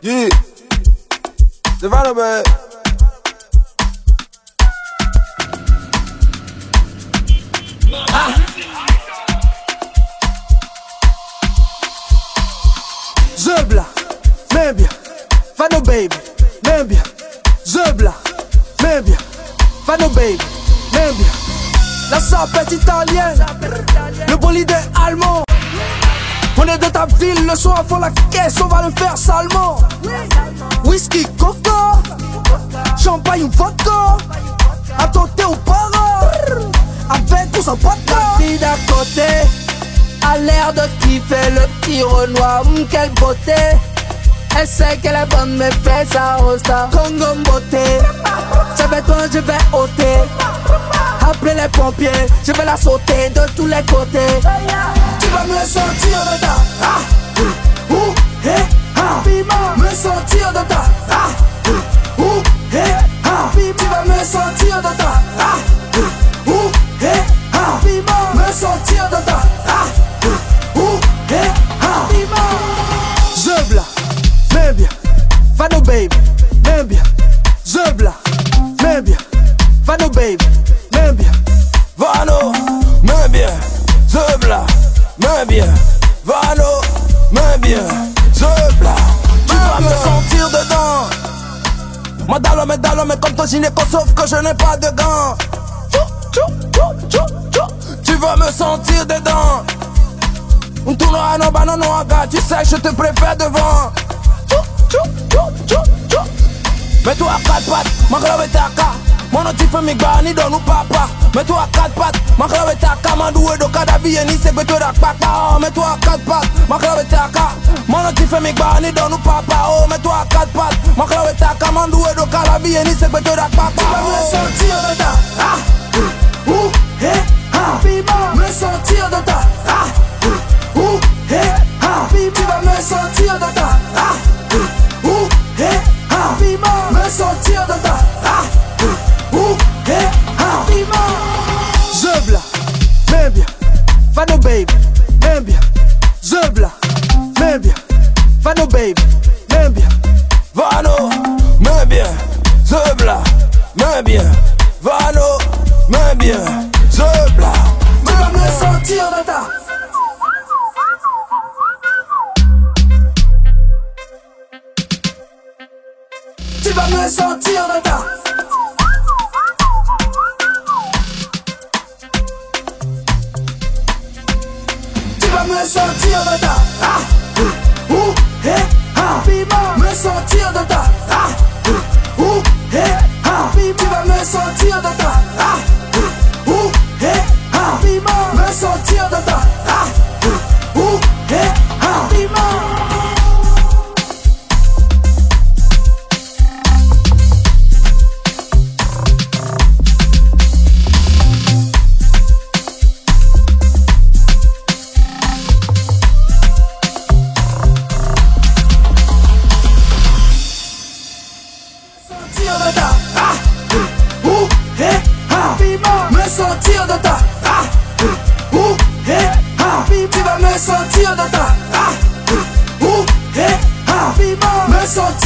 Yeah, c'est pas le bail. Ah. Zebla, mais bien, Fano baby, mais bien. Zebla, mais bien, Fano baby, mais bien. La sapette italienne, le bolide est allemand. On est de ta ville, le soir faut la caisse, on va le faire salement. Whisky, coca, champagne, vodka. À tenter au para, avec ou sans vodka. La fille d'à côté a l'air de kiffer le petit Renoir. Quelle beauté, elle sait qu'elle est bonne mais fait sa rosta. Congo beauté, je vais toi, je vais ôter. Appelez les pompiers, je vais la sauter de tous les côtés. Tu vas me sortir de ta me sortir de ta tu vas me sortir de ta me sortir de ta Zebla, mais bien, Fano baby, mais bien. Zebla, mais bien, Fano baby, mais bien. Vano, mais bien. Zebla, mais bien. Vano, mais bien. Zebla, tu vas me sentir dedans. Madalo, mais comme ton gynéco, sauf que je n'ai pas de gants. Tu vas me sentir dedans. Un tournoi no banano aga, tu sais je te préfère devant. Mets-toi à quatre pattes, mangrove taka. Mon petit famille bani don ou papa. Mets-toi à quatre pattes, mangrove taka. Mandoué do kadabi ni se beto dak papa. Mets-toi à quatre pattes, mangrove taka. Mon petit famille bani don ou papa. Oh, mets-toi à quatre pattes, mangrove taka. Mandoué do kadabi ni se beto dak papa. Tu vas me sortir de ta me sortir de ta tu vas me sortir de ta me sortir de ta Zebla, mais bien, Fano baby, mais bien. Zebla, mais bien, Fano baby, mais bien. Vano, mais bien. Zebla, mais bien. Vano, mais bien. Zebla, tu vas me sortir de ta tu vas me sortir de ta tu vas me sortir de ta me sortir de ta tu vas me sortir de ta me sortir de ta me sortir de ta tu vas me sortir de ta me sortir